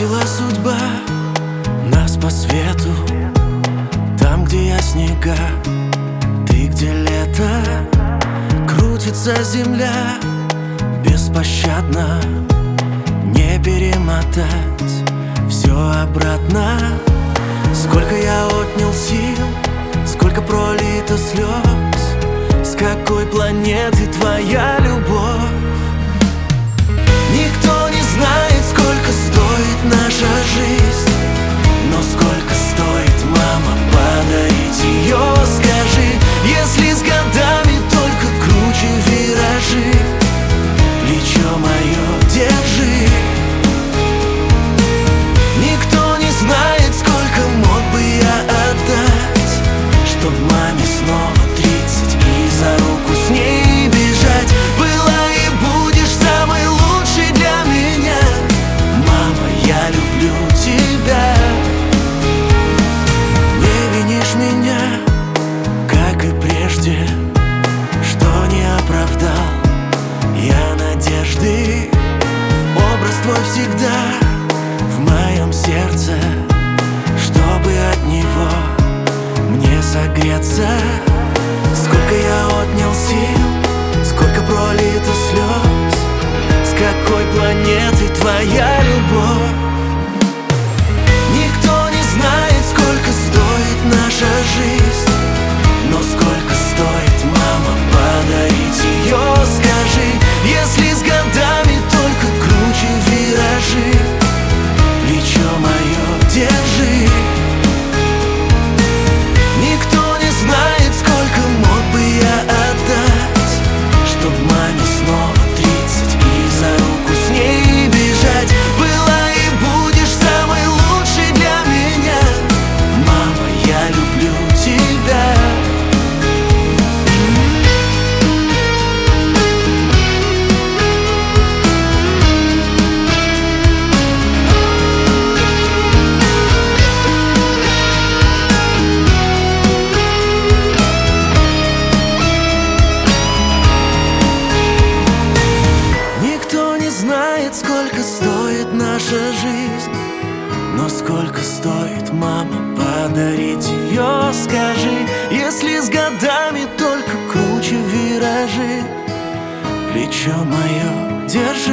Бросила судьба нас по свету, там, где я снега, ты где лето. Крутится земля беспощадно, не перемотать все обратно. Сколько я отнял сил, сколько пролито слез, с какой планеты твоя любовь? Никто не знает, сколько стоит наша жизнь, но сколько стоит, мама, подарить ее, скажи. Если с годами только круче виражи, плечо мое держи. Никто не знает, сколько мог бы я отдать, чтоб маме снова 30 и за руку с ней бежать. Была и будешь самой лучшей для меня, мама, я люблю тебя. Не винишь меня, как и прежде, что не оправдал я надежды. Образ твой всегда в моем сердце, чтобы от него мне согреться. Сколько я отнял сил, сколько пролито слез, с какой планеты твоя любовь? Никто не знает, сколько стоит наша жизнь, но сколько стоит, мама, подарить ее, скажи. Если с годами только круче виражи, плечо мое держи. Никто не знает, сколько мог бы я отдать, чтоб маме снова 30 и за руку с ней бежать. Была и будешь самой лучшей для меня, мама, я люблю тебя. Знает, сколько стоит наша жизнь, но сколько стоит, мама, подарить ее, скажи. Если с годами только круче виражи, плечо мое держи.